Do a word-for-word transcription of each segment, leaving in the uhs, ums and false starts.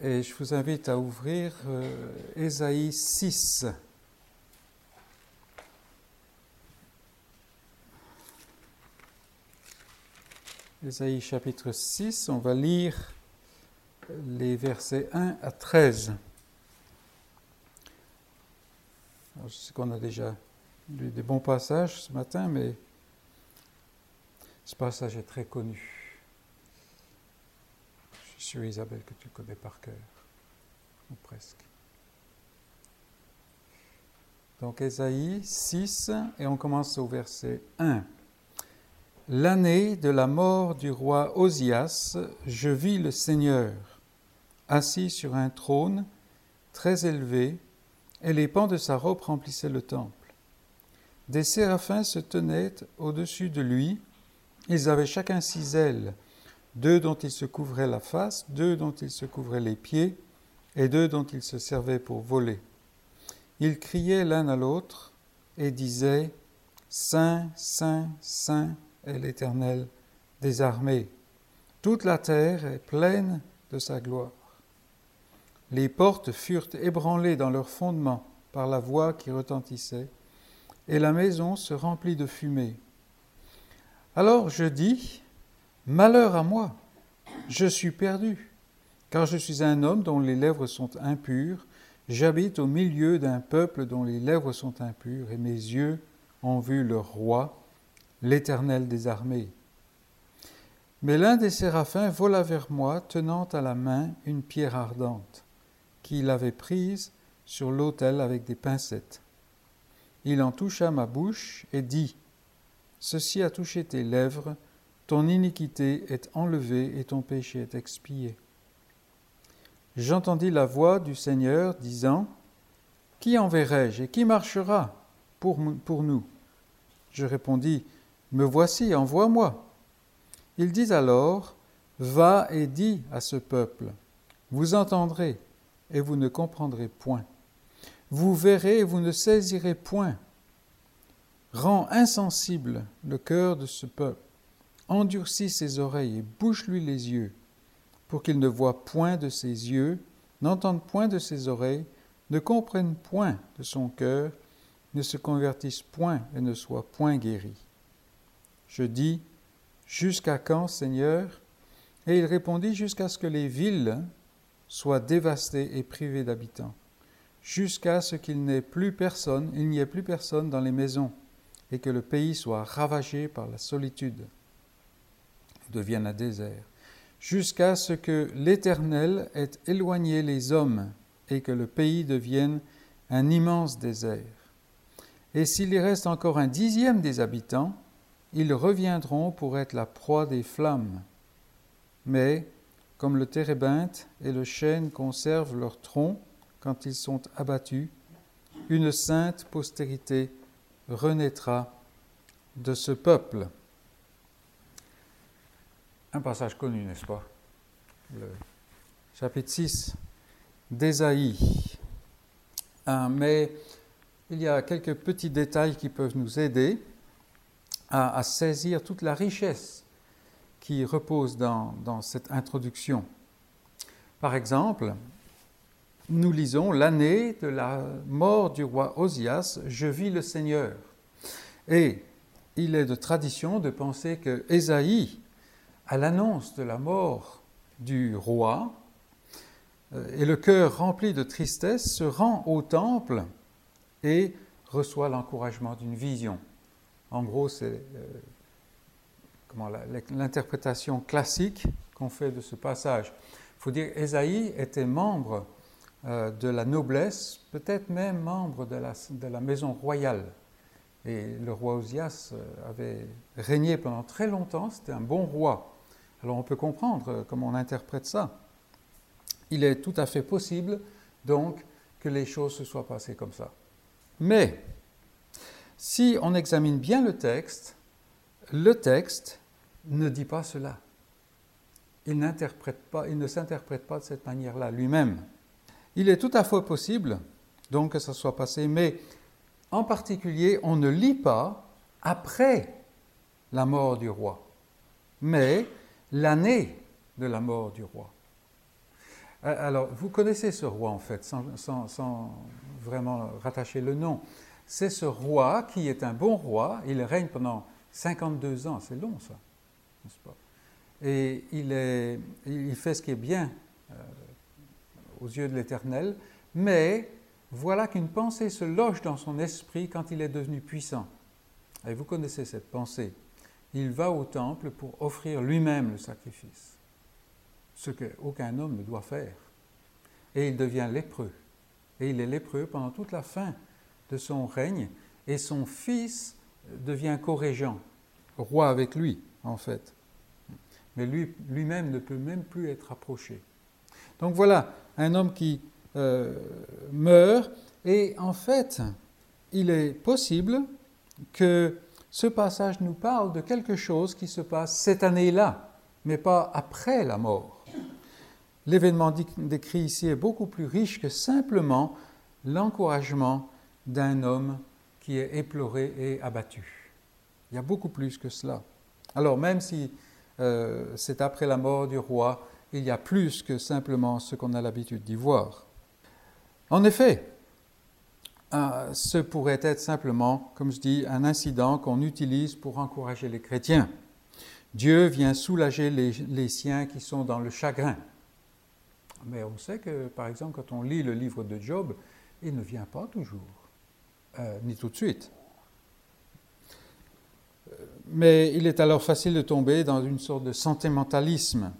Et je vous invite à ouvrir euh, Ésaïe six. Ésaïe chapitre six, on va lire les versets un à treize. Alors, je sais qu'on a déjà lu des bons passages ce matin, mais ce passage est très connu. Je suis sûr, Isabelle, que tu connais par cœur, ou presque. Donc, Ésaïe six, et on commence au verset un. L'année de la mort du roi Osias, je vis le Seigneur, assis sur un trône très élevé, et les pans de sa robe remplissaient le temple. Des séraphins se tenaient au-dessus de lui, ils avaient chacun six ailes, deux dont ils se couvraient la face, deux dont ils se couvraient les pieds, et deux dont ils se servaient pour voler. Ils criaient l'un à l'autre et disaient « Saint, Saint, Saint est l'Éternel des armées. Toute la terre est pleine de sa gloire. » Les portes furent ébranlées dans leur fondement par la voix qui retentissait, et la maison se remplit de fumée. Alors je dis, malheur à moi, je suis perdu, car je suis un homme dont les lèvres sont impures, j'habite au milieu d'un peuple dont les lèvres sont impures, et mes yeux ont vu leur roi, l'Éternel des armées. Mais l'un des séraphins vola vers moi, tenant à la main une pierre ardente, qu'il avait prise sur l'autel avec des pincettes. Il en toucha ma bouche et dit, « Ceci a touché tes lèvres, ton iniquité est enlevée et ton péché est expié. » J'entendis la voix du Seigneur disant, « Qui enverrai-je et qui marchera pour, pour nous ?» Je répondis, « Me voici, envoie-moi. » Il dit alors, « Va et dis à ce peuple, vous entendrez et vous ne comprendrez point. Vous verrez et vous ne saisirez point. Rends insensible le cœur de ce peuple. Endurcis ses oreilles et bouche-lui les yeux, pour qu'il ne voie point de ses yeux, n'entende point de ses oreilles, ne comprenne point de son cœur, ne se convertisse point et ne soit point guéri. Je dis, jusqu'à quand, Seigneur? Et il répondit, jusqu'à ce que les villes soient dévastées et privées d'habitants, jusqu'à ce qu'il n'y ait plus personne, il n'y ait plus personne dans les maisons, et que le pays soit ravagé par la solitude, devienne un désert, jusqu'à ce que l'Éternel ait éloigné les hommes, et que le pays devienne un immense désert. Et s'il y reste encore un dixième des habitants, ils reviendront pour être la proie des flammes. Mais, comme le térébinthe et le chêne conservent leur tronc quand ils sont abattus, une sainte postérité renaîtra de ce peuple. Un passage connu, n'est-ce pas? Le chapitre six d'Ésaïe. Ah, mais il y a quelques petits détails qui peuvent nous aider à, à saisir toute la richesse qui repose dans, dans cette introduction. Par exemple, nous lisons « L'année de la mort du roi Osias, je vis le Seigneur ». Et il est de tradition de penser que Ésaïe, à l'annonce de la mort du roi, et le cœur rempli de tristesse, se rend au temple et reçoit l'encouragement d'une vision. En gros, c'est euh, comment, la, l'interprétation classique qu'on fait de ce passage. Il faut dire qu'Ésaïe était membre euh, de la noblesse, peut-être même membre de la, de la maison royale. Et le roi Osias avait régné pendant très longtemps, c'était un bon roi. Alors on peut comprendre comment on interprète ça. Il est tout à fait possible, donc, que les choses se soient passées comme ça. Mais, si on examine bien le texte, le texte ne dit pas cela. Il n'interprète pas, il ne s'interprète pas de cette manière-là lui-même. Il est tout à fait possible, donc, que ça soit passé, mais en particulier, on ne lit pas après la mort du roi, mais l'année de la mort du roi. Alors, vous connaissez ce roi en fait, sans, sans, sans vraiment rattacher le nom. C'est ce roi qui est un bon roi, il règne pendant cinquante-deux ans, c'est long ça, n'est-ce pas? Et il, est, il fait ce qui est bien euh, aux yeux de l'Éternel, mais voilà qu'une pensée se loge dans son esprit quand il est devenu puissant. Et vous connaissez cette pensée. Il va au temple pour offrir lui-même le sacrifice, ce qu'aucun homme ne doit faire. Et il devient lépreux. Et il est lépreux pendant toute la fin de son règne, et son fils devient co-régent, roi avec lui, en fait. Mais lui, lui-même ne peut même plus être approché. Donc voilà, un homme qui euh, meurt, et en fait, il est possible que ce passage nous parle de quelque chose qui se passe cette année-là, mais pas après la mort. L'événement décrit ici est beaucoup plus riche que simplement l'encouragement d'un homme qui est éploré et abattu. Il y a beaucoup plus que cela. Alors même si euh, c'est après la mort du roi, il y a plus que simplement ce qu'on a l'habitude d'y voir. En effet, euh, ce pourrait être simplement, comme je dis, un incident qu'on utilise pour encourager les chrétiens. Dieu vient soulager les, les siens qui sont dans le chagrin. Mais on sait que, par exemple, quand on lit le livre de Job, il ne vient pas toujours, euh, ni tout de suite. Mais il est alors facile de tomber dans une sorte de sentimentalisme.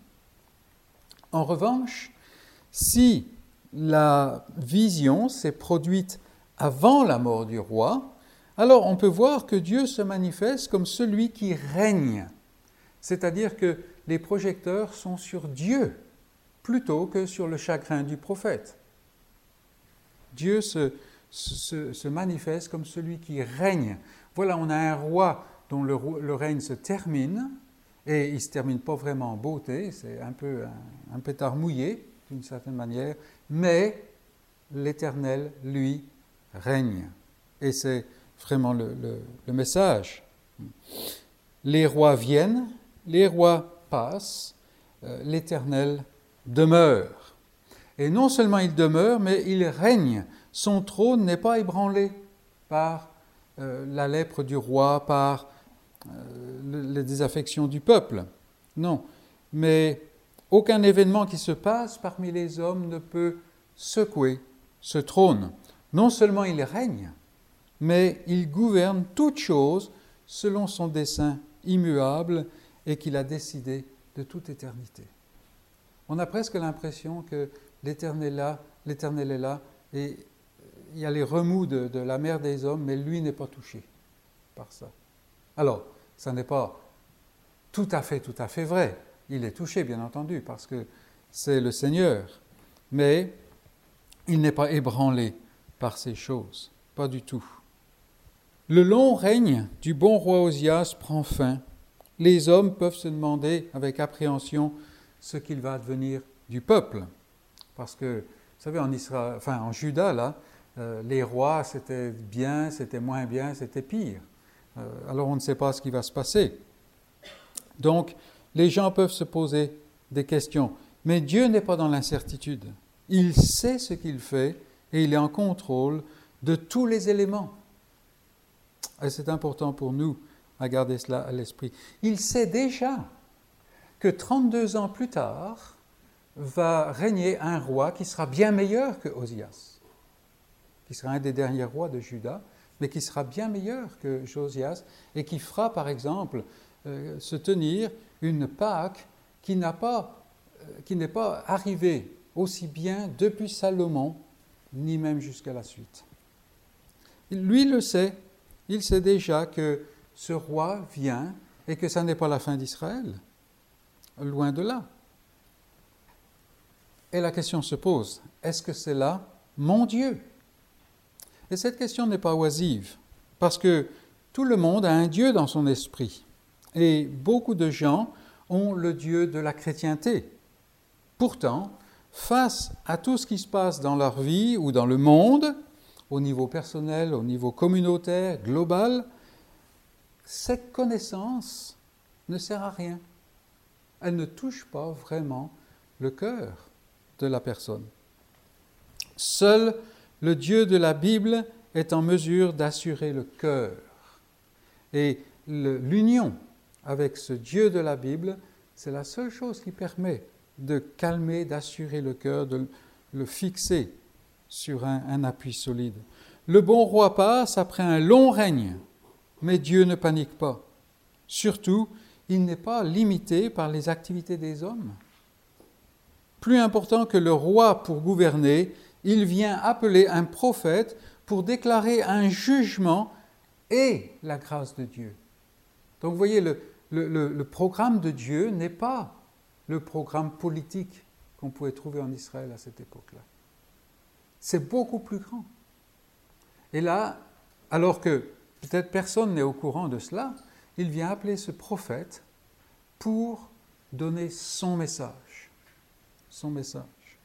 En revanche, si la vision s'est produite avant la mort du roi, alors on peut voir que Dieu se manifeste comme celui qui règne. C'est-à-dire que les projecteurs sont sur Dieu plutôt que sur le chagrin du prophète. Dieu se, se, se manifeste comme celui qui règne. Voilà, on a un roi dont le, le règne se termine, et il ne se termine pas vraiment en beauté, c'est un peu un, un pétard mouillé, d'une certaine manière, mais l'Éternel, lui, règne. Et c'est vraiment le, le, le message. Les rois viennent, les rois passent, euh, l'Éternel demeure. Et non seulement il demeure, mais il règne. Son trône n'est pas ébranlé par euh, la lèpre du roi, par euh, les désaffections du peuple. Non. Mais aucun événement qui se passe parmi les hommes ne peut secouer ce trône. Non seulement il règne, mais il gouverne toutes choses selon son dessein immuable et qu'il a décidé de toute éternité. On a presque l'impression que l'Éternel est là, l'Éternel est là, et il y a les remous de, de la mère des hommes, mais lui n'est pas touché par ça. Alors, ça n'est pas tout à fait, tout à fait vrai. Il est touché, bien entendu, parce que c'est le Seigneur. Mais il n'est pas ébranlé par ces choses, pas du tout. Le long règne du bon roi Osias prend fin. Les hommes peuvent se demander avec appréhension ce qu'il va advenir du peuple. Parce que, vous savez, en Israël, enfin en Juda, là, euh, les rois, c'était bien, c'était moins bien, c'était pire. Euh, alors on ne sait pas ce qui va se passer. Donc, les gens peuvent se poser des questions. Mais Dieu n'est pas dans l'incertitude. Il sait ce qu'il fait et il est en contrôle de tous les éléments. Et c'est important pour nous à garder cela à l'esprit. Il sait déjà que trente-deux ans plus tard va régner un roi qui sera bien meilleur que Osias, qui sera un des derniers rois de Juda, mais qui sera bien meilleur que Josias et qui fera, par exemple, euh, se tenir une Pâque qui n'a pas, euh, qui n'est pas arrivée aussi bien depuis Salomon, ni même jusqu'à la suite. Lui le sait, il sait déjà que ce roi vient et que ça n'est pas la fin d'Israël, loin de là. Et la question se pose, est-ce que c'est là mon Dieu? Et cette question n'est pas oisive, parce que tout le monde a un Dieu dans son esprit. Et beaucoup de gens ont le Dieu de la chrétienté. Pourtant, face à tout ce qui se passe dans leur vie ou dans le monde, au niveau personnel, au niveau communautaire, global, cette connaissance ne sert à rien. Elle ne touche pas vraiment le cœur de la personne. Seul le Dieu de la Bible est en mesure d'assurer le cœur. Et le, l'union avec ce Dieu de la Bible, c'est la seule chose qui permet de calmer, d'assurer le cœur, de le fixer sur un, un appui solide. Le bon roi passe après un long règne, mais Dieu ne panique pas. Surtout, il n'est pas limité par les activités des hommes. Plus important que le roi pour gouverner, il vient appeler un prophète pour déclarer un jugement et la grâce de Dieu. Donc vous voyez, le, le, le, le programme de Dieu n'est pas le programme politique qu'on pouvait trouver en Israël à cette époque-là. C'est beaucoup plus grand. Et là, alors que peut-être personne n'est au courant de cela, il vient appeler ce prophète pour donner son message. Son message.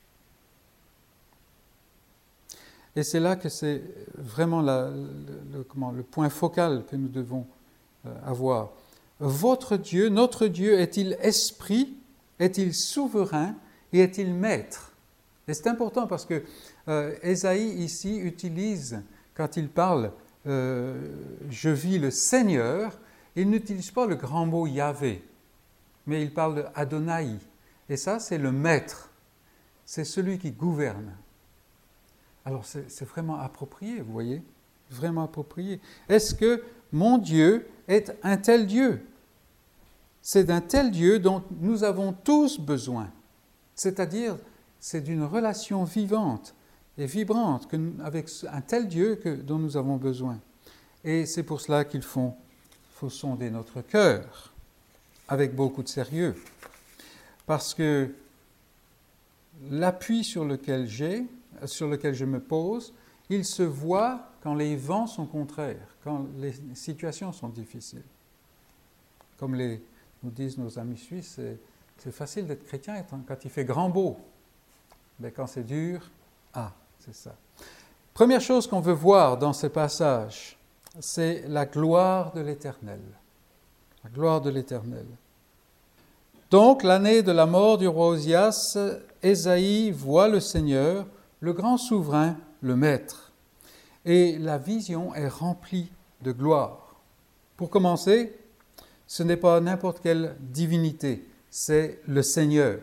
Et c'est là que c'est vraiment la, le, le, comment, le point focal que nous devons euh, avoir. Votre Dieu, notre Dieu, est-il esprit, est-il souverain et est-il maître? Et c'est important parce que euh, Ésaïe ici utilise, quand il parle euh, « je vis le Seigneur », il n'utilise pas le grand mot Yahvé, mais il parle de Adonai. Et ça, c'est le maître, c'est celui qui gouverne. Alors, c'est, c'est vraiment approprié, vous voyez, vraiment approprié. Est-ce que mon Dieu est un tel Dieu? C'est d'un tel Dieu dont nous avons tous besoin. C'est-à-dire, c'est d'une relation vivante et vibrante que nous, avec un tel Dieu que, dont nous avons besoin. Et c'est pour cela qu'il faut, faut sonder notre cœur avec beaucoup de sérieux. Parce que l'appui sur lequel j'ai, sur lequel je me pose, il se voit quand les vents sont contraires, quand les situations sont difficiles. Comme les, nous disent nos amis suisses, c'est, c'est facile d'être chrétien quand il fait grand beau. Mais quand c'est dur, ah, c'est ça. Première chose qu'on veut voir dans ce passage, c'est la gloire de l'Éternel. La gloire de l'Éternel. Donc, l'année de la mort du roi Osias, Ésaïe voit le Seigneur, le grand souverain, le maître. Et la vision est remplie de gloire. Pour commencer, ce n'est pas n'importe quelle divinité, c'est le Seigneur.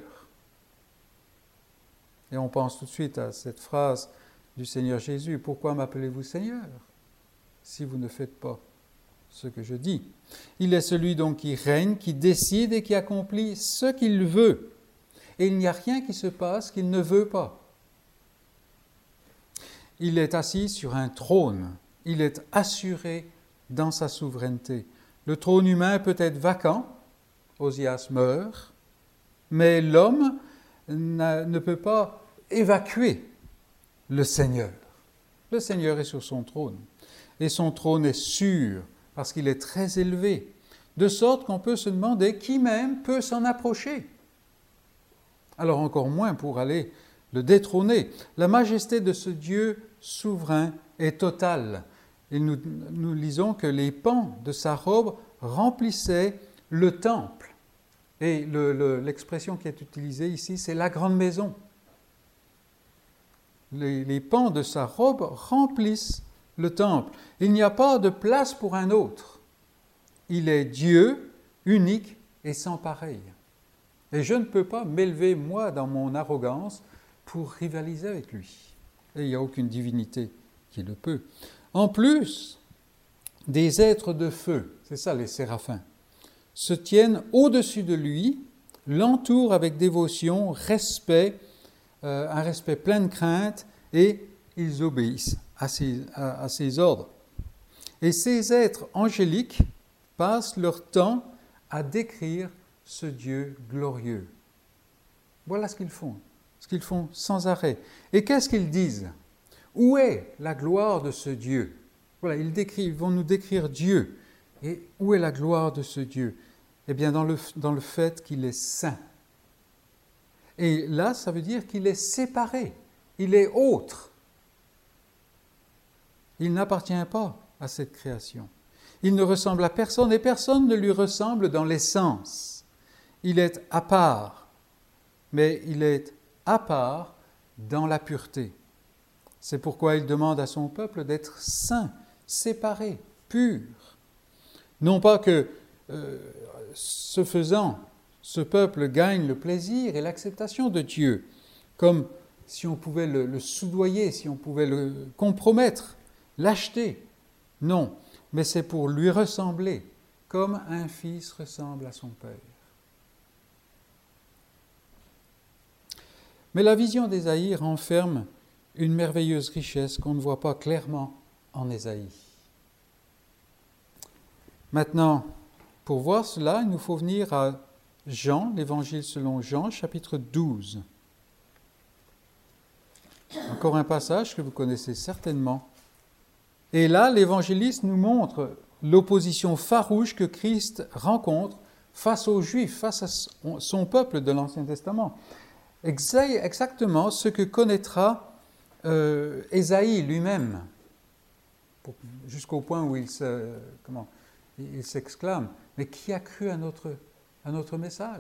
Et on pense tout de suite à cette phrase du Seigneur Jésus, « Pourquoi m'appelez-vous Seigneur, si vous ne faites pas ce que je dis ?» Il est celui donc qui règne, qui décide et qui accomplit ce qu'il veut. Et il n'y a rien qui se passe qu'il ne veut pas. Il est assis sur un trône. Il est assuré dans sa souveraineté. Le trône humain peut être vacant, Osias meurt, mais l'homme ne peut pas évacuer le Seigneur. Le Seigneur est sur son trône. Et son trône est sûr, parce qu'il est très élevé, de sorte qu'on peut se demander qui même peut s'en approcher. Alors encore moins pour aller le détrôner. La majesté de ce Dieu souverain est totale. Et nous, nous lisons que les pans de sa robe remplissaient le temple. Et le, le, l'expression qui est utilisée ici, c'est la grande maison. Les, les pans de sa robe remplissent le temple. Il n'y a pas de place pour un autre. Il est Dieu, unique et sans pareil. Et je ne peux pas m'élever, moi, dans mon arrogance, pour rivaliser avec lui. Et il n'y a aucune divinité qui le peut. En plus, des êtres de feu, c'est ça les séraphins, se tiennent au-dessus de lui, l'entourent avec dévotion, respect, euh, un respect plein de crainte, et ils obéissent à ses, à, à ses ordres. Et ces êtres angéliques passent leur temps à décrire ce Dieu glorieux. Voilà ce qu'ils font, ce qu'ils font sans arrêt. Et qu'est-ce qu'ils disent? Où est la gloire de ce Dieu? Voilà, ils, décrivent, ils vont nous décrire Dieu. Et où est la gloire de ce Dieu? Eh bien, dans le, dans le fait qu'il est saint. Et là, ça veut dire qu'il est séparé, il est autre. Il n'appartient pas à cette création. Il ne ressemble à personne et personne ne lui ressemble dans l'essence. Il est à part, mais il est à part, dans la pureté. C'est pourquoi il demande à son peuple d'être saint, séparé, pur. Non pas que, euh, ce faisant, ce peuple gagne le plaisir et l'acceptation de Dieu, comme si on pouvait le, le soudoyer, si on pouvait le compromettre, l'acheter. Non, mais c'est pour lui ressembler, comme un fils ressemble à son père. Mais la vision d'Ésaïe renferme une merveilleuse richesse qu'on ne voit pas clairement en Ésaïe. Maintenant, pour voir cela, il nous faut venir à Jean, l'Évangile selon Jean, chapitre douze. Encore un passage que vous connaissez certainement. Et là, l'évangéliste nous montre l'opposition farouche que Christ rencontre face aux Juifs, face à son peuple de l'Ancien Testament. Exactement ce que connaîtra euh, Ésaïe lui-même, pour, jusqu'au point où il, se, comment, il s'exclame « Mais qui a cru à notre, à notre message ?»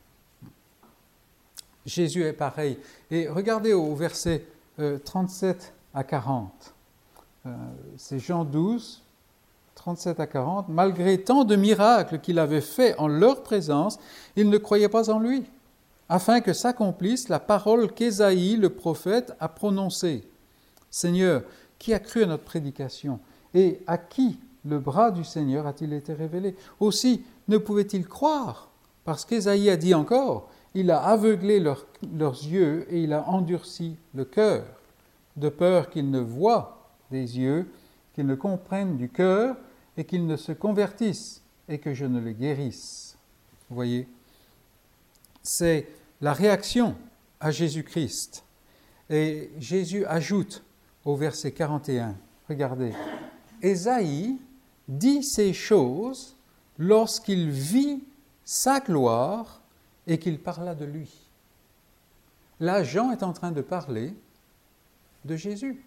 Jésus est pareil. Et regardez au verset euh, trente-sept à quarante. Euh, c'est Jean douze, trente-sept à quarante. « Malgré tant de miracles qu'il avait faits en leur présence, ils ne croyaient pas en lui, afin que s'accomplisse la parole qu'Ésaïe, le prophète, a prononcée. Seigneur, qui a cru à notre prédication? Et à qui le bras du Seigneur a-t-il été révélé? Aussi, ne pouvait-il croire? Parce qu'Ésaïe a dit encore, il a aveuglé leur, leurs yeux et il a endurci le cœur, de peur qu'ils ne voient des yeux, qu'ils ne comprennent du cœur et qu'ils ne se convertissent et que je ne les guérisse. » Vous voyez, c'est la réaction à Jésus-Christ. Et Jésus ajoute au verset quarante et un, regardez, « Ésaïe dit ces choses lorsqu'il vit sa gloire et qu'il parla de lui. » Là, Jean est en train de parler de Jésus.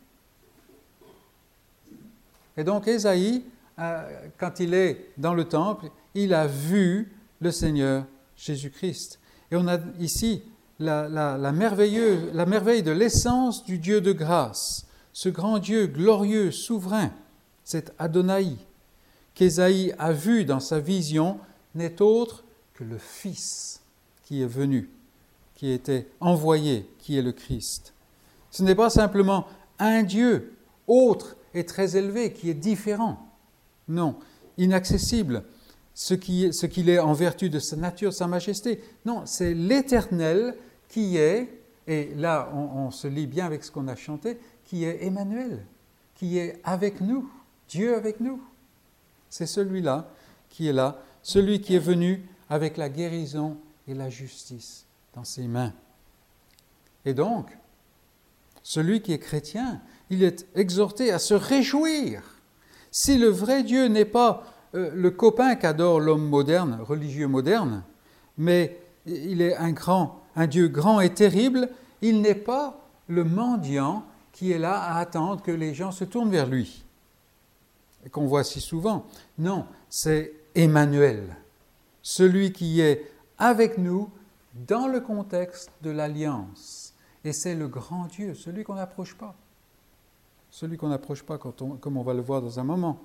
Et donc Ésaïe, euh, quand il est dans le temple, il a vu le Seigneur Jésus-Christ. Et on a ici la, la, la, merveilleuse, la merveille de l'essence du Dieu de grâce, ce grand Dieu glorieux, souverain, cet Adonai, qu'Ésaïe a vu dans sa vision, n'est autre que le Fils qui est venu, qui a été envoyé, qui est le Christ. Ce n'est pas simplement un Dieu autre et très élevé, qui est différent. Non, inaccessible. Ce, qui est, ce qu'il est en vertu de sa nature, sa majesté. Non, c'est l'Éternel qui est, et là on, on se lie bien avec ce qu'on a chanté, qui est Emmanuel, qui est avec nous, Dieu avec nous. C'est celui-là qui est là, celui qui est venu avec la guérison et la justice dans ses mains. Et donc, celui qui est chrétien, il est exhorté à se réjouir. Si le vrai Dieu n'est pas euh, le copain qu'adore l'homme moderne, religieux moderne, mais il est un grand, un Dieu grand et terrible, il n'est pas le mendiant qui est là à attendre que les gens se tournent vers lui, et qu'on voit si souvent. Non, c'est Emmanuel, celui qui est avec nous dans le contexte de l'alliance. Et c'est le grand Dieu, celui qu'on n'approche pas. Celui qu'on n'approche pas, quand on, comme on va le voir dans un moment.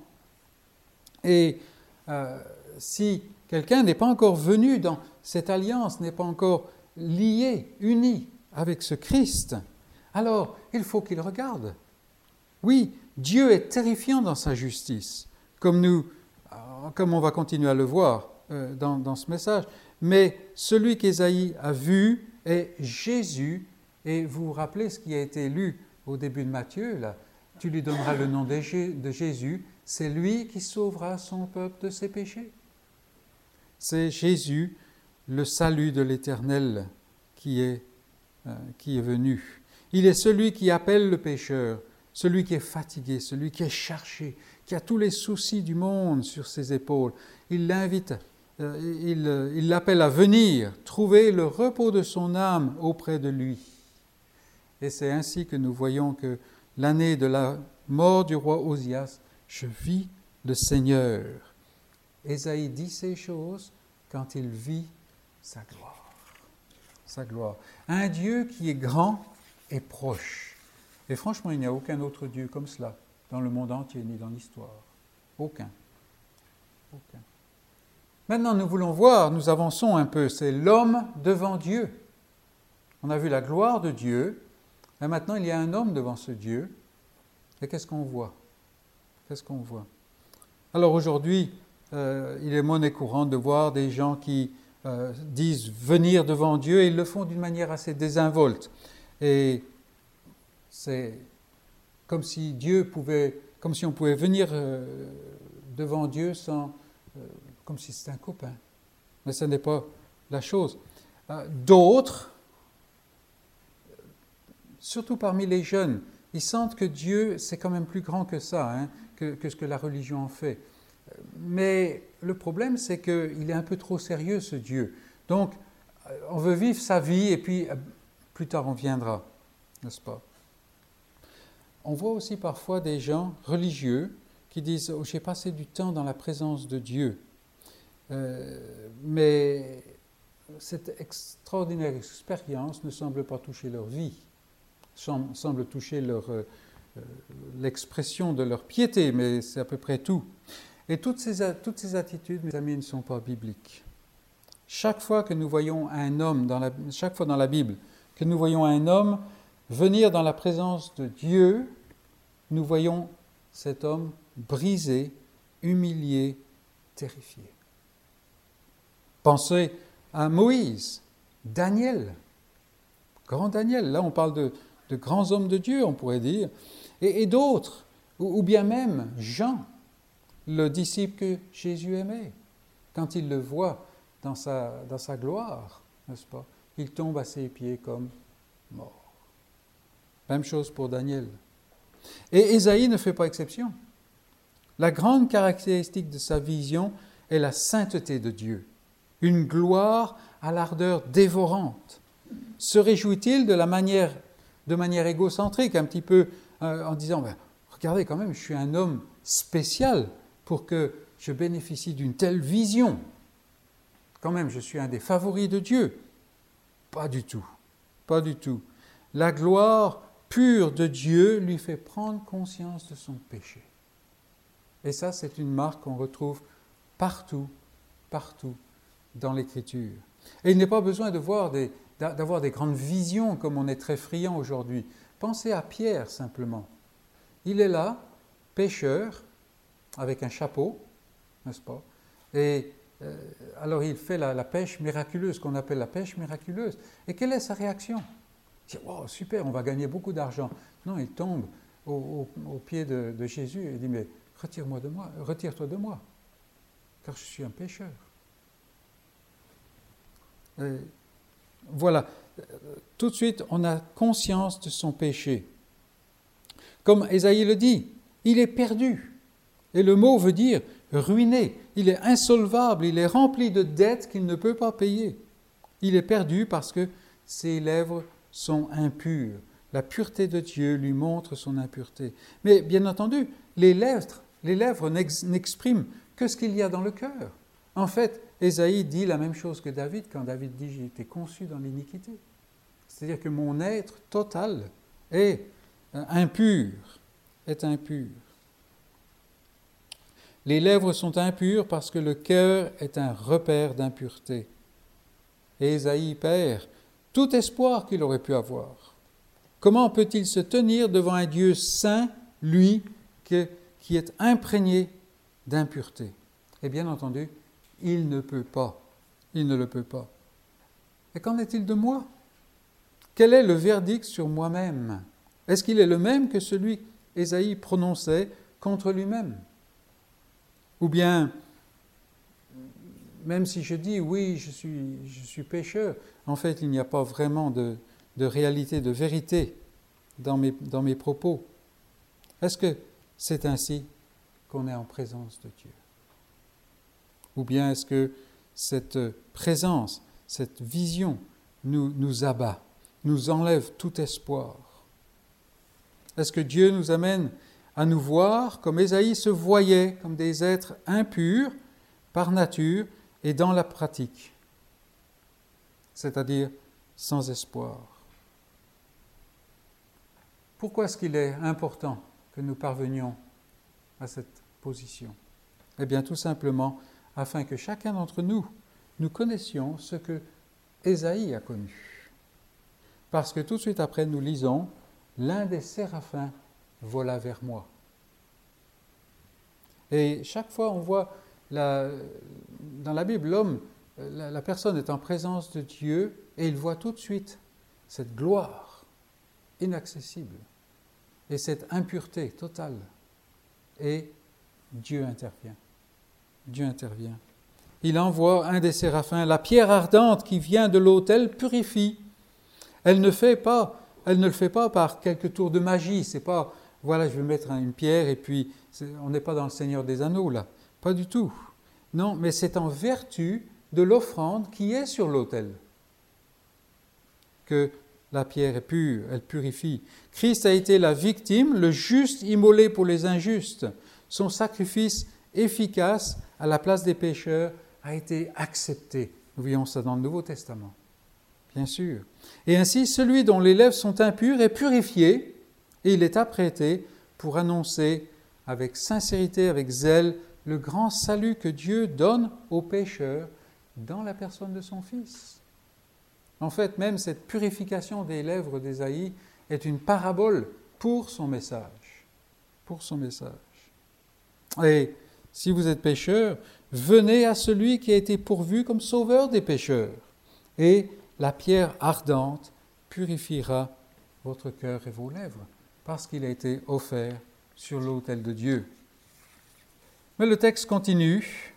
Et euh, si quelqu'un n'est pas encore venu dans cette alliance, n'est pas encore lié, uni avec ce Christ, alors il faut qu'il regarde. Oui, Dieu est terrifiant dans sa justice, comme, nous, comme on va continuer à le voir euh, dans, dans ce message. Mais celui qu'Ésaïe a vu est Jésus. Et vous vous rappelez ce qui a été lu au début de Matthieu, là. Tu lui donneras le nom de Jésus, c'est lui qui sauvera son peuple de ses péchés. C'est Jésus, le salut de l'Éternel, qui est, euh, qui est venu. Il est celui qui appelle le pécheur, celui qui est fatigué, celui qui est chargé, qui a tous les soucis du monde sur ses épaules. Il l'invite, euh, il, il l'appelle à venir, trouver le repos de son âme auprès de lui. Et c'est ainsi que nous voyons que l'année de la mort du roi Osias, je vis le Seigneur. Ésaïe dit ces choses quand il vit sa gloire. sa gloire. Un Dieu qui est grand et proche. Et franchement, il n'y a aucun autre Dieu comme cela dans le monde entier ni dans l'histoire. Aucun. Aucun. Maintenant, nous voulons voir, nous avançons un peu, c'est l'homme devant Dieu. On a vu la gloire de Dieu, et maintenant il y a un homme devant ce Dieu. Et qu'est-ce qu'on voit? Qu'est-ce qu'on voit? Alors aujourd'hui, euh, il est monnaie courante de voir des gens qui euh, disent venir devant Dieu, et ils le font d'une manière assez désinvolte. Et c'est comme si Dieu pouvait, comme si on pouvait venir euh, devant Dieu sans, euh, comme si c'était un copain. Mais ce n'est pas la chose. Euh, d'autres, surtout parmi les jeunes, ils sentent que Dieu, c'est quand même plus grand que ça, hein, que, que ce que la religion en fait. Mais le problème, c'est qu'il est un peu trop sérieux, ce Dieu. Donc, on veut vivre sa vie et puis plus tard on viendra, n'est-ce pas? On voit aussi parfois des gens religieux qui disent oh, « j'ai passé du temps dans la présence de Dieu euh, ». Mais cette extraordinaire expérience ne semble pas toucher leur vie, semble toucher leur, euh, l'expression de leur piété, mais c'est à peu près tout. Et toutes ces, toutes ces attitudes, mes amis, ne sont pas bibliques. Chaque fois que nous voyons un homme, dans la, chaque fois dans la Bible, que nous voyons un homme venir dans la présence de Dieu, nous voyons cet homme brisé, humilié, terrifié. Pensez à Moïse, Daniel, grand Daniel, là on parle de, de grands hommes de Dieu, on pourrait dire, et, et d'autres, ou, ou bien même Jean, le disciple que Jésus aimait. Quand il le voit dans sa, dans sa gloire, n'est-ce pas, il tombe à ses pieds comme mort. Même chose pour Daniel. Et Ésaïe ne fait pas exception. La grande caractéristique de sa vision est la sainteté de Dieu, une gloire à l'ardeur dévorante. Se réjouit-il de la manière, de manière égocentrique, un petit peu euh, en disant ben, « Regardez quand même, je suis un homme spécial pour que je bénéficie d'une telle vision. Quand même, je suis un des favoris de Dieu. » Pas du tout, pas du tout. La gloire pure de Dieu lui fait prendre conscience de son péché. Et ça, c'est une marque qu'on retrouve partout, partout dans l'Écriture. Et il n'est pas besoin de voir des, d'avoir des grandes visions comme on est très friand aujourd'hui. Pensez à Pierre simplement. Il est là, pêcheur, avec un chapeau, n'est-ce pas? Et euh, alors il fait la, la pêche miraculeuse, qu'on appelle la pêche miraculeuse. Et quelle est sa réaction? Il dit « Wow, super, on va gagner beaucoup d'argent. » Non, il tombe au, au, au pied de, de Jésus et dit « Mais retire-moi de moi, retire-toi de moi, car je suis un pécheur. » Et voilà, tout de suite, on a conscience de son péché. Comme Ésaïe le dit, il est perdu. Et le mot veut dire ruiné. Il est insolvable, il est rempli de dettes qu'il ne peut pas payer. Il est perdu parce que ses lèvres sont impures. La pureté de Dieu lui montre son impureté. Mais bien entendu, les lèvres, les lèvres n'expriment que ce qu'il y a dans le cœur. En fait, Ésaïe dit la même chose que David quand David dit « J'ai été conçu dans l'iniquité ». C'est-à-dire que mon être total est impur, est impur. Les lèvres sont impures parce que le cœur est un repère d'impureté. Et Ésaïe perd tout espoir qu'il aurait pu avoir. Comment peut-il se tenir devant un Dieu saint, lui, qui, qui est imprégné d'impureté? Et bien entendu, il ne peut pas. Il ne le peut pas. Et qu'en est-il de moi? Quel est le verdict sur moi-même? Est-ce qu'il est le même que celui qu'Ésaïe prononçait contre lui-même? Ou bien, même si je dis oui, je suis, je suis pécheur, en fait, il n'y a pas vraiment de, de réalité, de vérité dans mes, dans mes propos. Est-ce que c'est ainsi qu'on est en présence de Dieu? Ou bien est-ce que cette présence, cette vision nous, nous abat, nous enlève tout espoir? Est-ce que Dieu nous amène à nous voir comme Ésaïe se voyait, comme des êtres impurs par nature et dans la pratique, c'est-à-dire sans espoir. Pourquoi est-ce qu'il est important que nous parvenions à cette position? Eh bien, tout simplement, afin que chacun d'entre nous, nous connaissions ce que Ésaïe a connu. Parce que tout de suite après, nous lisons « L'un des séraphins vola vers moi ». Et chaque fois, on voit la, dans la Bible, l'homme, la, la personne est en présence de Dieu et il voit tout de suite cette gloire inaccessible et cette impureté totale. Et Dieu intervient. Dieu intervient. Il envoie un des séraphins. La pierre ardente qui vient de l'autel purifie. Elle ne fait pas, elle ne le fait pas par quelques tours de magie. C'est pas, voilà, je vais mettre une pierre et puis on n'est pas dans le Seigneur des Anneaux là. Pas du tout. Non, mais c'est en vertu de l'offrande qui est sur l'autel que la pierre est pure, elle purifie. Christ a été la victime, le juste immolé pour les injustes. Son sacrifice efficace à la place des pécheurs a été accepté. Nous voyons ça dans le Nouveau Testament, bien sûr. Et ainsi, celui dont les lèvres sont impures est purifié et il est apprêté pour annoncer avec sincérité, avec zèle, le grand salut que Dieu donne aux pécheurs dans la personne de son Fils. En fait, même cette purification des lèvres d'Ésaïe est une parabole pour son message. Pour son message. Et si vous êtes pécheur, venez à celui qui a été pourvu comme sauveur des pécheurs. Et la pierre ardente purifiera votre cœur et vos lèvres, parce qu'il a été offert sur l'autel de Dieu. Mais le texte continue,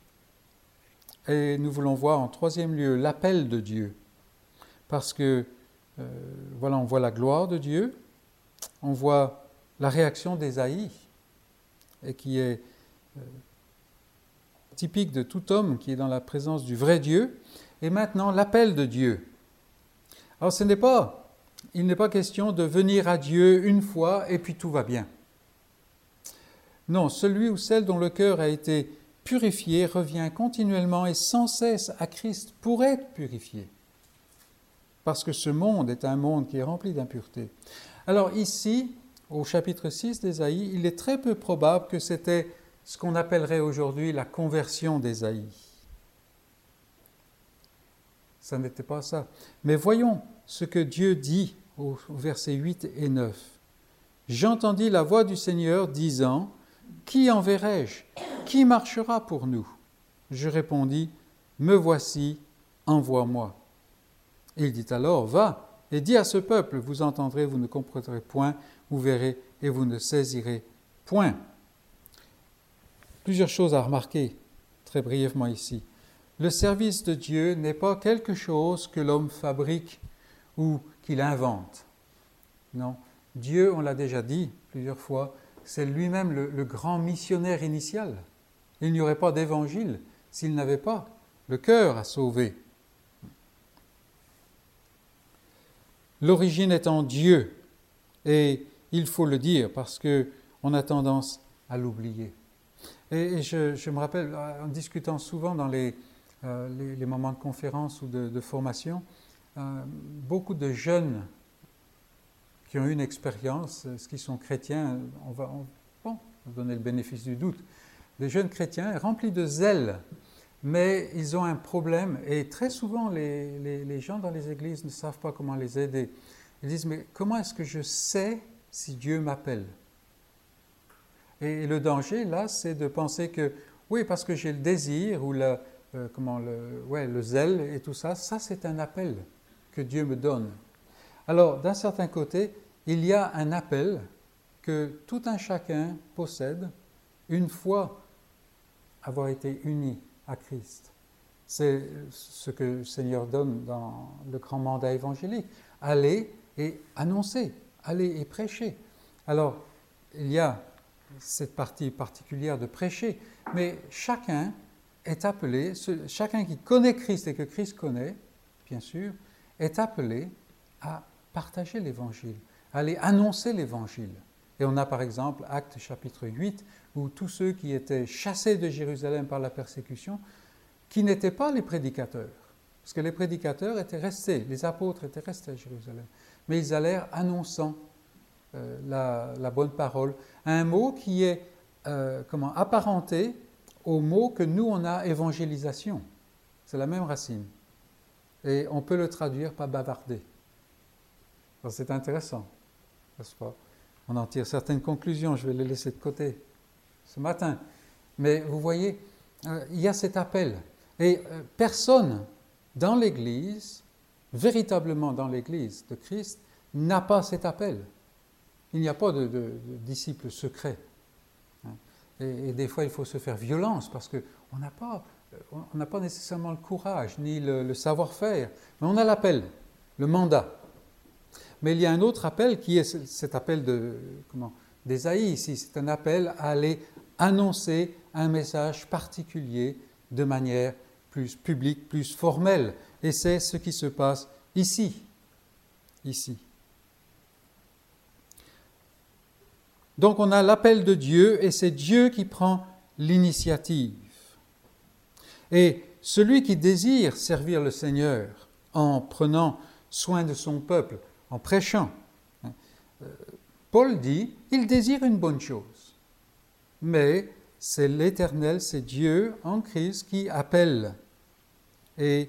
et nous voulons voir en troisième lieu l'appel de Dieu. Parce que, euh, voilà, on voit la gloire de Dieu, on voit la réaction d'Ésaïe, et qui est euh, typique de tout homme qui est dans la présence du vrai Dieu, et maintenant l'appel de Dieu. Alors ce n'est pas, il n'est pas question de venir à Dieu une fois et puis tout va bien. Non, celui ou celle dont le cœur a été purifié revient continuellement et sans cesse à Christ pour être purifié. Parce que ce monde est un monde qui est rempli d'impureté. Alors ici, au chapitre six d'Ésaïe, il est très peu probable que c'était ce qu'on appellerait aujourd'hui la conversion d'Ésaïe. Ça n'était pas ça. Mais voyons ce que Dieu dit au versets huit et neuf. « J'entendis la voix du Seigneur disant, « Qui enverrai-je? Qui marchera pour nous ?» Je répondis, « Me voici, envoie-moi. » Il dit alors, « Va et dis à ce peuple, vous entendrez, vous ne comprendrez point, vous verrez et vous ne saisirez point. » Plusieurs choses à remarquer très brièvement ici. Le service de Dieu n'est pas quelque chose que l'homme fabrique ou qu'il invente. Non, Dieu, on l'a déjà dit plusieurs fois, c'est lui-même le, le grand missionnaire initial. Il n'y aurait pas d'évangile s'il n'avait pas le cœur à sauver. L'origine est en Dieu, et il faut le dire parce qu'on a tendance à l'oublier. Et, et je, je me rappelle, en discutant souvent dans les, euh, les, les moments de conférence ou de, de formation, euh, beaucoup de jeunes qui ont eu une expérience, ce qui sont chrétiens, on va, on, bon, on va donner le bénéfice du doute, des jeunes chrétiens remplis de zèle, mais ils ont un problème, et très souvent les, les, les gens dans les églises ne savent pas comment les aider. Ils disent, mais comment est-ce que je sais si Dieu m'appelle? Et le danger, là, c'est de penser que, oui, parce que j'ai le désir, ou le, euh, comment le, ouais, le zèle et tout ça, ça c'est un appel que Dieu me donne. Alors, d'un certain côté, il y a un appel que tout un chacun possède une fois avoir été uni à Christ. C'est ce que le Seigneur donne dans le grand mandat évangélique. Allez et annoncer, allez et prêcher. Alors, il y a cette partie particulière de prêcher, mais chacun est appelé, chacun qui connaît Christ et que Christ connaît, bien sûr, est appelé à partager l'Évangile, à aller annoncer l'Évangile. Et on a par exemple Actes chapitre huit, où tous ceux qui étaient chassés de Jérusalem par la persécution, qui n'étaient pas les prédicateurs, Parce que les prédicateurs étaient restés, les apôtres étaient restés à Jérusalem. Mais ils allèrent annonçant euh, la, la bonne parole. Un mot qui est euh, comment, apparenté au mot que nous on a évangélisation. C'est la même racine. Et on peut le traduire par bavarder. Alors c'est intéressant, n'est-ce pas? On en tire certaines conclusions, je vais les laisser de côté ce matin. Mais vous voyez, euh, il y a cet appel. Et euh, personne dans l'Église, véritablement dans l'Église de Christ, n'a pas cet appel. Il n'y a pas de, de, de disciples secrets. Et, et des fois, il faut se faire violence parce qu'on n'a pas, on n'a pas nécessairement le courage ni le, le savoir-faire. Mais on a l'appel, le mandat. Mais il y a un autre appel qui est cet appel de, comment, d'Ésaïe ici. C'est un appel à aller annoncer un message particulier de manière plus publique, plus formelle. Et c'est ce qui se passe ici. Ici. Donc on a l'appel de Dieu et c'est Dieu qui prend l'initiative. Et celui qui désire servir le Seigneur en prenant soin de son peuple, en prêchant, Paul dit, il désire une bonne chose. Mais c'est l'Éternel, c'est Dieu en Christ qui appelle. Et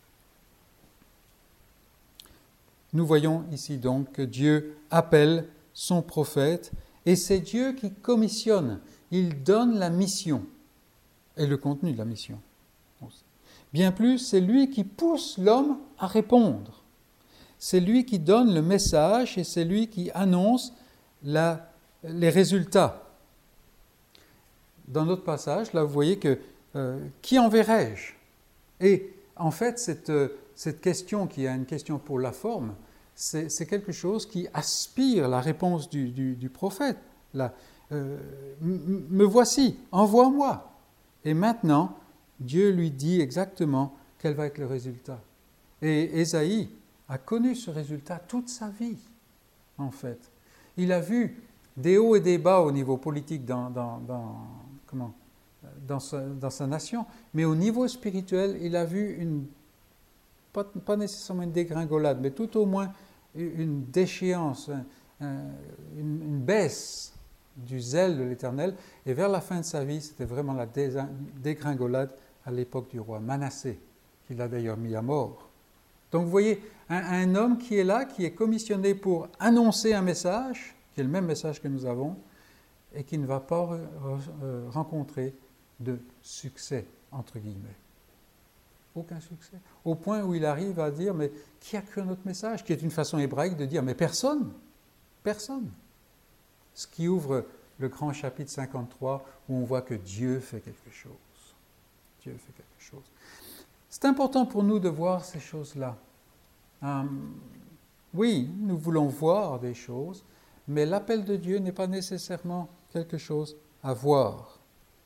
nous voyons ici donc que Dieu appelle son prophète et c'est Dieu qui commissionne. Il donne la mission et le contenu de la mission. Bien plus, c'est lui qui pousse l'homme à répondre. C'est lui qui donne le message et c'est lui qui annonce la, les résultats. Dans notre passage, là, vous voyez que euh, qui enverrai-je? Et en fait, cette, cette question qui est une question pour la forme, c'est, c'est quelque chose qui aspire la réponse du, du, du prophète. Là, euh, me voici, envoie-moi. Et maintenant, Dieu lui dit exactement quel va être le résultat. Et Ésaïe a connu ce résultat toute sa vie, en fait. Il a vu des hauts et des bas au niveau politique dans, dans, dans, comment, dans, sa, dans sa nation, mais au niveau spirituel, il a vu une, pas, pas nécessairement une dégringolade, mais tout au moins une déchéance, un, un, une, une baisse du zèle de l'Éternel. Et vers la fin de sa vie, c'était vraiment la dégringolade à l'époque du roi Manassé, qu'il a d'ailleurs mis à mort. Donc vous voyez, un, un homme qui est là, qui est commissionné pour annoncer un message, qui est le même message que nous avons, et qui ne va pas re, re, rencontrer de succès, entre guillemets. Aucun succès. Au point où il arrive à dire, mais qui a cru à notre message? Qui est une façon hébraïque de dire, mais personne, personne. Ce qui ouvre le grand chapitre cinquante-trois, où on voit que Dieu fait quelque chose. Dieu fait quelque chose. C'est important pour nous de voir ces choses-là. Hum, oui, nous voulons voir des choses, mais l'appel de Dieu n'est pas nécessairement quelque chose à voir.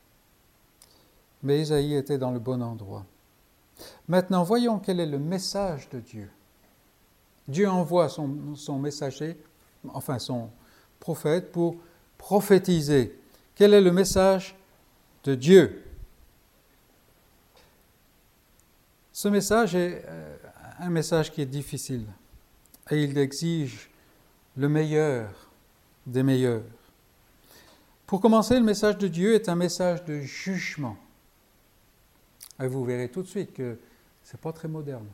Mais Ésaïe était dans le bon endroit. Maintenant, voyons quel est le message de Dieu. Dieu envoie son, son messager, enfin son prophète, pour prophétiser. Quel est le message de Dieu? Ce message est un message qui est difficile et il exige le meilleur des meilleurs. Pour commencer, le message de Dieu est un message de jugement. Et vous verrez tout de suite que ce n'est pas très moderne.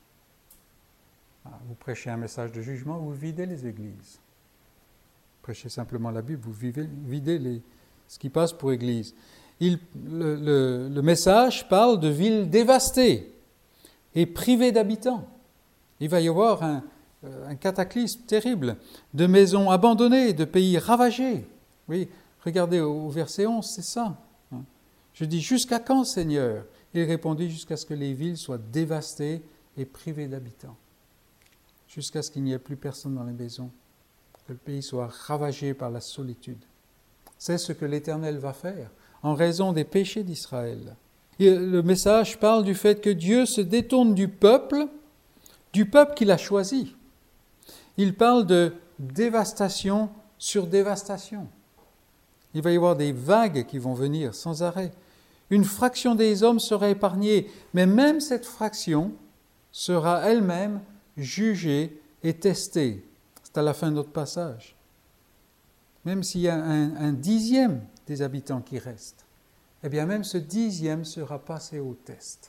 Vous prêchez un message de jugement, vous videz les églises. Vous prêchez simplement la Bible, vous vivez, videz les, ce qui passe pour église. Il, le, le, le message parle de villes dévastées et privées d'habitants. Il va y avoir un, un cataclysme terrible, de maisons abandonnées, de pays ravagés. Oui, regardez au verset onze, c'est ça. Je dis, jusqu'à quand, Seigneur? Il répondit, jusqu'à ce que les villes soient dévastées et privées d'habitants. Jusqu'à ce qu'il n'y ait plus personne dans les maisons. Que le pays soit ravagé par la solitude. C'est ce que l'Éternel va faire, en raison des péchés d'Israël. Et le message parle du fait que Dieu se détourne du peuple, du peuple qu'il a choisi. Il parle de dévastation sur dévastation. Il va y avoir des vagues qui vont venir sans arrêt. Une fraction des hommes sera épargnée, mais même cette fraction sera elle-même jugée et testée. C'est à la fin de notre passage. Même s'il y a un, un dixième des habitants qui restent, eh bien même ce dixième sera passé au test.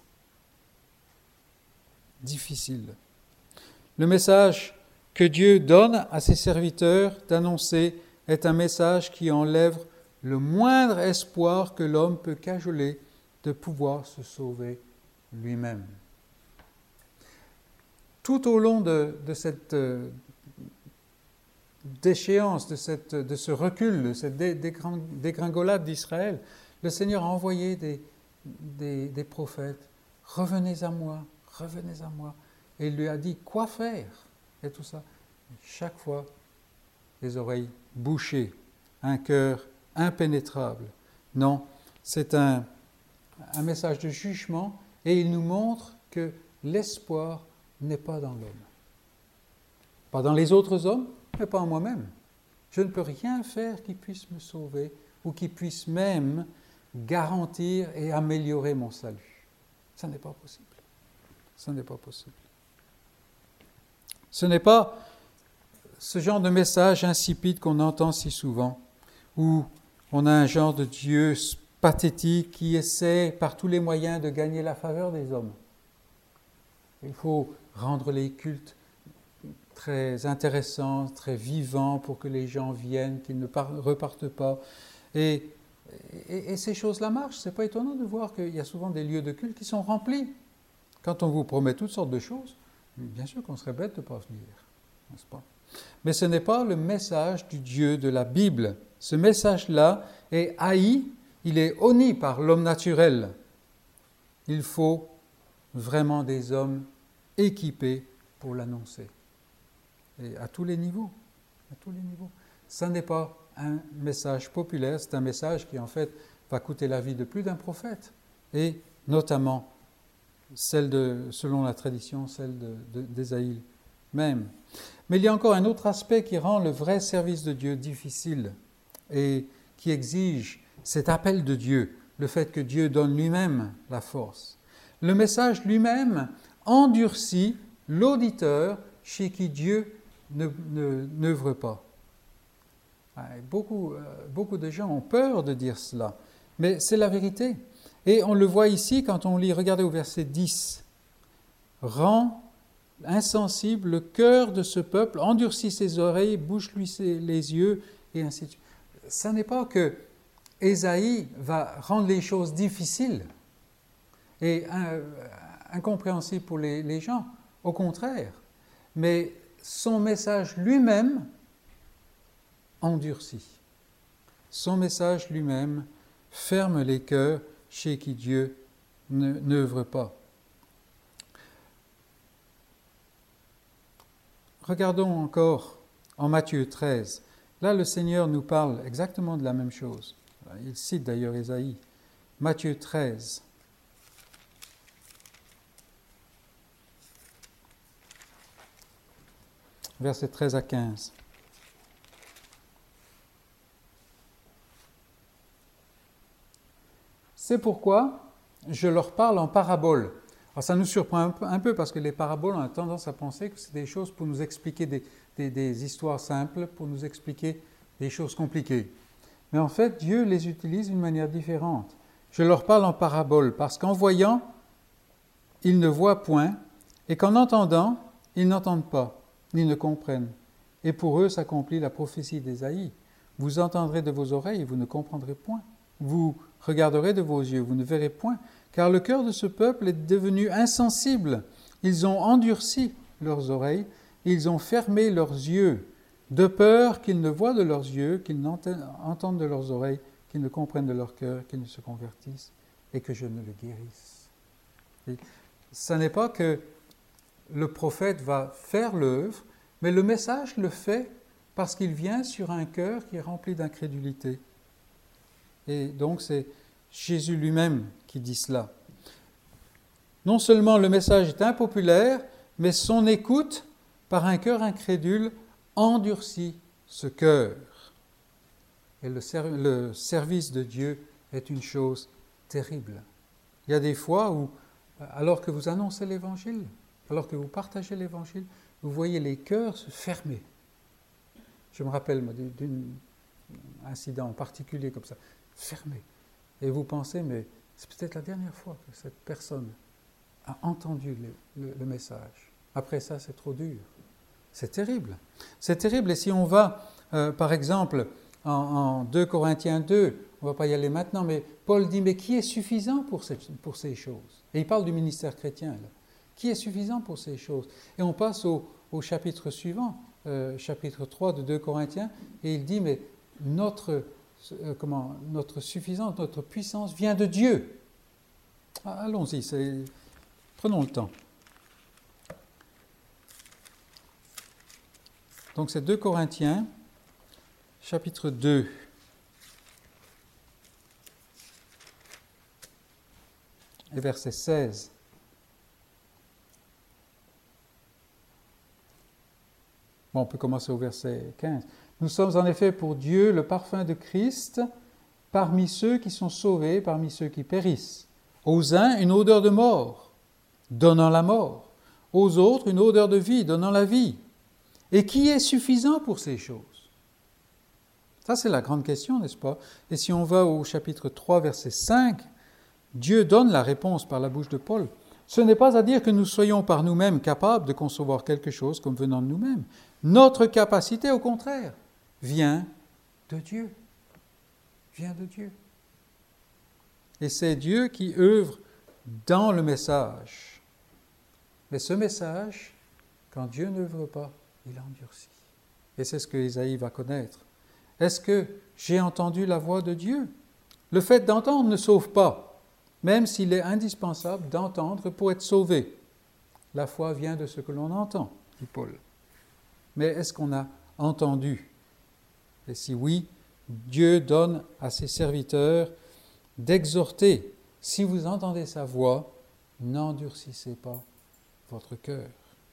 Difficile. Le message que Dieu donne à ses serviteurs d'annoncer est un message qui enlève le moindre espoir que l'homme peut cajoler de pouvoir se sauver lui-même. Tout au long de, de cette euh, déchéance, de, cette, de ce recul, de cette dégringolade d'Israël, le Seigneur a envoyé des, des, des prophètes. « Revenez à moi, revenez à moi. » Et il lui a dit quoi faire et tout ça. Et chaque fois, les oreilles bouchées, un cœur impénétrable. Non, c'est un, un message de jugement et il nous montre que l'espoir n'est pas dans l'homme. Pas dans les autres hommes, mais pas en moi-même. Je ne peux rien faire qui puisse me sauver ou qui puisse même garantir et améliorer mon salut. Ça n'est pas possible. Ça n'est pas possible. Ce n'est pas ce genre de message insipide qu'on entend si souvent, où on a un genre de Dieu pathétique qui essaie par tous les moyens de gagner la faveur des hommes. Il faut rendre les cultes très intéressants, très vivants pour que les gens viennent, qu'ils ne par- repartent pas. Et, et, et ces choses-là marchent. Ce n'est pas étonnant de voir qu'il y a souvent des lieux de culte qui sont remplis. Quand on vous promet toutes sortes de choses, bien sûr qu'on serait bête de ne pas venir, n'est-ce pas? Mais ce n'est pas le message du Dieu de la Bible. Ce message-là est haï, il est honni par l'homme naturel. Il faut vraiment des hommes équipés pour l'annoncer. Et à tous les niveaux. À tous les niveaux. Ce n'est pas un message populaire, c'est un message qui en fait va coûter la vie de plus d'un prophète. Et notamment celle de, selon la tradition, celle de, de, d'Ésaïe même. Mais il y a encore un autre aspect qui rend le vrai service de Dieu difficile et qui exige cet appel de Dieu, le fait que Dieu donne lui-même la force. Le message lui-même endurcit l'auditeur chez qui Dieu ne, ne, n'œuvre pas. Beaucoup, beaucoup de gens ont peur de dire cela, mais c'est la vérité. Et on le voit ici quand on lit, regardez au verset dix. « Rends insensible le cœur de ce peuple, endurcis ses oreilles, bouche-lui ses, les yeux, et ainsi de suite. » Ce n'est pas que Ésaïe va rendre les choses difficiles et euh, incompréhensibles pour les, les gens, au contraire. Mais son message lui-même endurcit. Son message lui-même ferme les cœurs chez qui Dieu ne, n'œuvre pas. Regardons encore en Matthieu treize. Là, le Seigneur nous parle exactement de la même chose. Il cite d'ailleurs Ésaïe. Matthieu treize. Versets treize à quinze. C'est pourquoi je leur parle en paraboles. Alors ça nous surprend un peu, un peu parce que les paraboles, on a tendance à penser que c'est des choses pour nous expliquer des, des, des histoires simples, pour nous expliquer des choses compliquées. Mais en fait, Dieu les utilise d'une manière différente. Je leur parle en paraboles parce qu'en voyant, ils ne voient point, et qu'en entendant, ils n'entendent pas, ni ne comprennent. Et pour eux s'accomplit la prophétie d'Ésaïe. Vous entendrez de vos oreilles et vous ne comprendrez point. Vous regarderez de vos yeux, vous ne verrez point, car le cœur de ce peuple est devenu insensible. Ils ont endurci leurs oreilles, ils ont fermé leurs yeux, de peur qu'ils ne voient de leurs yeux, qu'ils n'entendent de leurs oreilles, qu'ils ne comprennent de leur cœur, qu'ils ne se convertissent, et que je ne le guérisse. Et ce n'est pas que le prophète va faire l'œuvre, mais le message le fait parce qu'il vient sur un cœur qui est rempli d'incrédulité. Et donc c'est Jésus lui-même qui dit cela. Non seulement le message est impopulaire, mais son écoute par un cœur incrédule endurcit ce cœur. Et le, ser- le service de Dieu est une chose terrible. Il y a des fois où, alors que vous annoncez l'Évangile, alors que vous partagez l'Évangile, vous voyez les cœurs se fermer. Je me rappelle moi, d'un incident en particulier comme ça, fermé. Et vous pensez, mais c'est peut-être la dernière fois que cette personne a entendu le, le, le message. Après ça, c'est trop dur. C'est terrible. C'est terrible. Et si on va, euh, par exemple, en, en deux Corinthiens deux, on ne va pas y aller maintenant, mais Paul dit, mais qui est suffisant pour, cette, pour ces choses? Et il parle du ministère chrétien, là. Qui est suffisant pour ces choses? Et on passe au, au chapitre suivant, euh, chapitre trois de deux Corinthiens, et il dit, mais notre, euh, comment, notre suffisance, notre puissance vient de Dieu. Ah, allons-y, c'est, prenons le temps. Donc c'est deux Corinthiens, chapitre deux. Et verset seize. Bon, on peut commencer au verset quinze. Nous sommes en effet pour Dieu le parfum de Christ parmi ceux qui sont sauvés, parmi ceux qui périssent. Aux uns, une odeur de mort, donnant la mort. Aux autres, une odeur de vie, donnant la vie. Et qui est suffisant pour ces choses? Ça, c'est la grande question, n'est-ce pas? Et si on va au chapitre trois, verset cinq, Dieu donne la réponse par la bouche de Paul. Ce n'est pas à dire que nous soyons par nous-mêmes capables de concevoir quelque chose comme venant de nous-mêmes. Notre capacité, au contraire, vient de Dieu. Vient de Dieu. Et c'est Dieu qui œuvre dans le message. Mais ce message, quand Dieu n'œuvre pas, il endurcit. Et c'est ce que Ésaïe va connaître. Est-ce que j'ai entendu la voix de Dieu? Le fait d'entendre ne sauve pas, même s'il est indispensable d'entendre pour être sauvé. La foi vient de ce que l'on entend, dit Paul. Mais est-ce qu'on a entendu? Et si oui, Dieu donne à ses serviteurs d'exhorter. Si vous entendez sa voix, n'endurcissez pas votre cœur.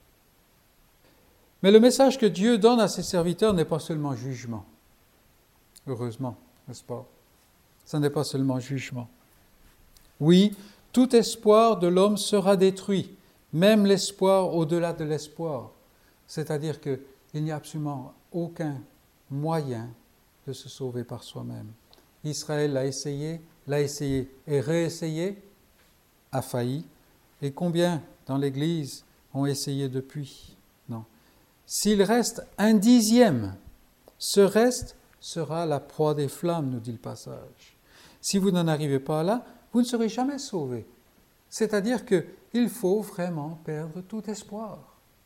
Mais le message que Dieu donne à ses serviteurs n'est pas seulement jugement. Heureusement, n'est-ce pas? Ce n'est pas seulement jugement. Oui, tout espoir de l'homme sera détruit, même l'espoir au-delà de l'espoir. C'est-à-dire qu'il n'y a absolument aucun moyen de se sauver par soi-même. Israël l'a essayé, l'a essayé et réessayé, a failli. Et combien dans l'Église ont essayé depuis? Non. S'il reste un dixième, ce reste sera la proie des flammes, nous dit le passage. Si vous n'en arrivez pas là, vous ne serez jamais sauvés. C'est-à-dire qu'il faut vraiment perdre tout espoir.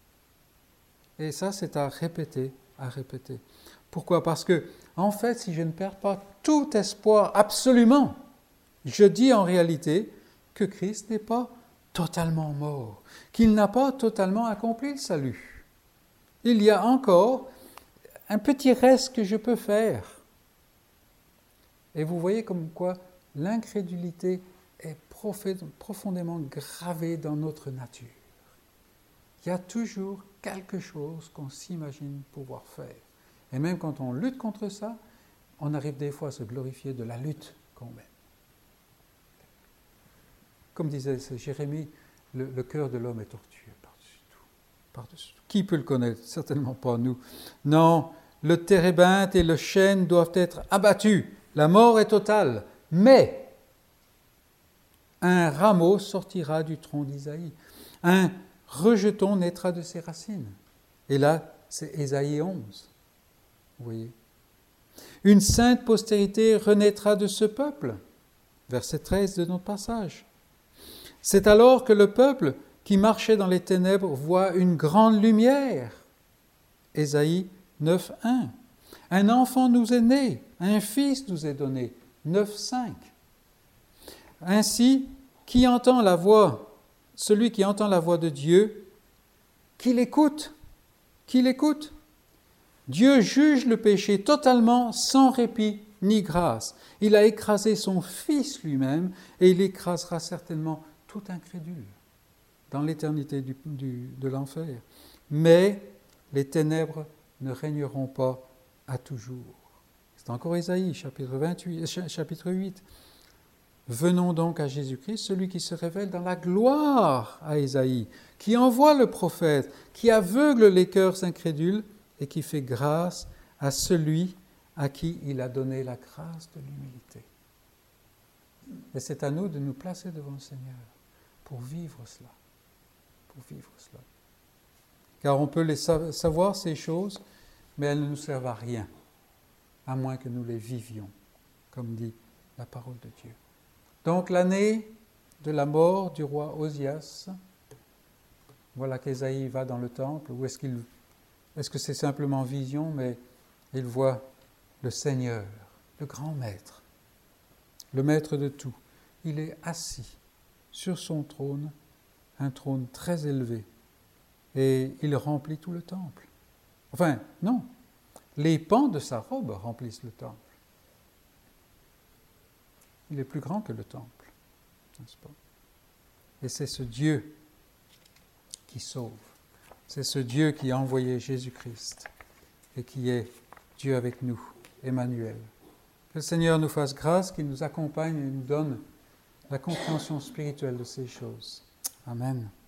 Et ça, c'est à répéter, à répéter. Pourquoi? Parce que, en fait, si je ne perds pas tout espoir absolument, je dis en réalité que Christ n'est pas totalement mort, qu'il n'a pas totalement accompli le salut. Il y a encore un petit reste que je peux faire. Et vous voyez comme quoi l'incrédulité est profondément gravée dans notre nature. Il y a toujours quelque chose qu'on s'imagine pouvoir faire. Et même quand on lutte contre ça, on arrive des fois à se glorifier de la lutte qu'on mène. Comme disait Jérémie, le, le cœur de l'homme est tortueux par-dessus tout. Par-dessus tout. Qui peut le connaître? Certainement pas nous. Non, le térébinthe et le chêne doivent être abattus. La mort est totale. Mais un rameau sortira du tronc d'Isaïe. Un rejeton naîtra de ses racines. Et là, c'est Ésaïe onze. Vous voyez. Une sainte postérité renaîtra de ce peuple. Verset treize de notre passage. C'est alors que le peuple qui marchait dans les ténèbres voit une grande lumière. Ésaïe neuf un. Un enfant nous est né, un fils nous est donné. neuf cinq. Ainsi, qui entend la voix, celui qui entend la voix de Dieu, qu'il écoute, qu'il écoute. Dieu juge le péché totalement, sans répit ni grâce. Il a écrasé son Fils lui-même et il écrasera certainement tout incrédule dans l'éternité du, du, de l'enfer. Mais les ténèbres ne régneront pas à toujours. C'est encore Ésaïe, chapitre vingt-huit, chapitre huit. Venons donc à Jésus-Christ, celui qui se révèle dans la gloire à Ésaïe, qui envoie le prophète, qui aveugle les cœurs incrédules et qui fait grâce à celui à qui il a donné la grâce de l'humilité. Et c'est à nous de nous placer devant le Seigneur pour vivre cela, pour vivre cela. Car on peut les sa- savoir ces choses, mais elles ne nous servent à rien, à moins que nous les vivions, comme dit la parole de Dieu. Donc l'année de la mort du roi Osias, voilà qu'Ésaïe va dans le temple, ou est-ce qu'il, est-ce que c'est simplement vision, mais il voit le Seigneur, le grand maître, le maître de tout. Il est assis sur son trône, un trône très élevé, et il remplit tout le temple. Enfin, non, les pans de sa robe remplissent le temple. Il est plus grand que le temple, n'est-ce pas? Et c'est ce Dieu qui sauve. C'est ce Dieu qui a envoyé Jésus-Christ et qui est Dieu avec nous, Emmanuel. Que le Seigneur nous fasse grâce, qu'il nous accompagne et nous donne la compréhension spirituelle de ces choses. Amen.